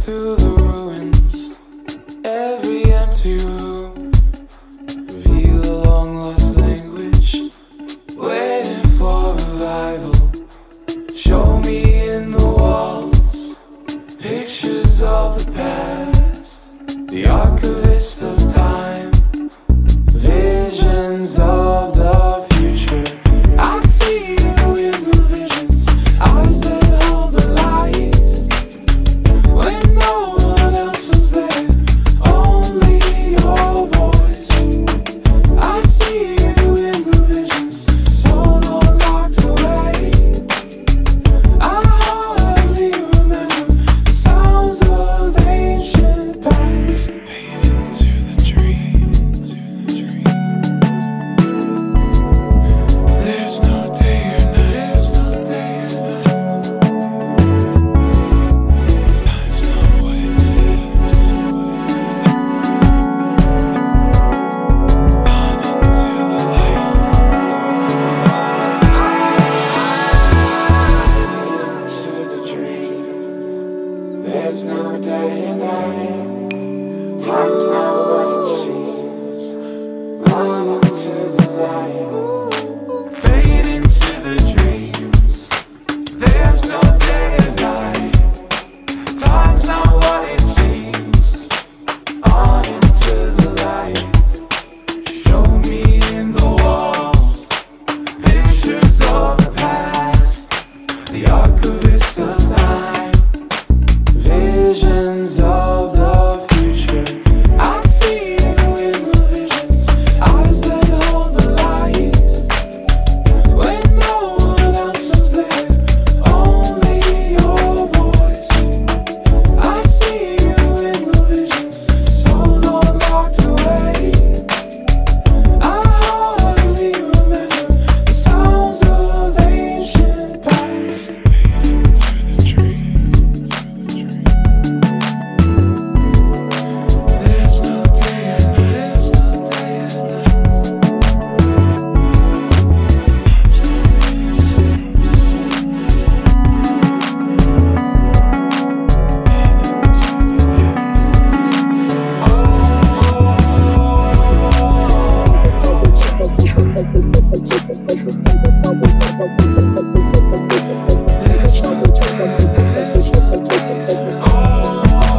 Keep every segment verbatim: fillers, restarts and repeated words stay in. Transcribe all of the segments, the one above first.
through the ruins, every empty room reveal a long lost language, waiting for revival. Show me in the walls pictures of the past, the archivist of time, visions of the future. I see you in the visions, eyes that hold the light. When no one else was there, only your voice. I see you in the visions, soul locked away. I hardly remember the sounds of ancient past. Fading to the dream, to the dream. There's no day or night, there's no day or night. Time's not what it seems. On into the light, into the dream. There's no day or night. Time's not what it seems. On into the light. Fade into the dreams. There's no day or night. Time's not what it seems. On into the light. Show me in the walls pictures of the past, the archivist of time, visions of the future. I see you in the visions, eyes that hold the light. When no one else was there, only your voice. I see you in the visions, soul locked away. I hardly remember the sounds of ancient past. To the dream, to the dream. There's no day and night, there's no day and night. There's no day, there's no day.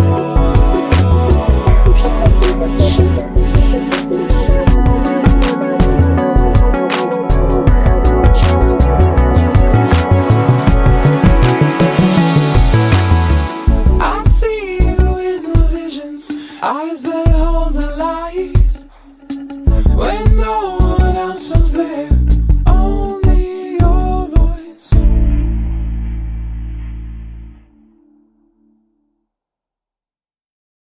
I see you in the visions, eyes that hold the light. When no one else was there,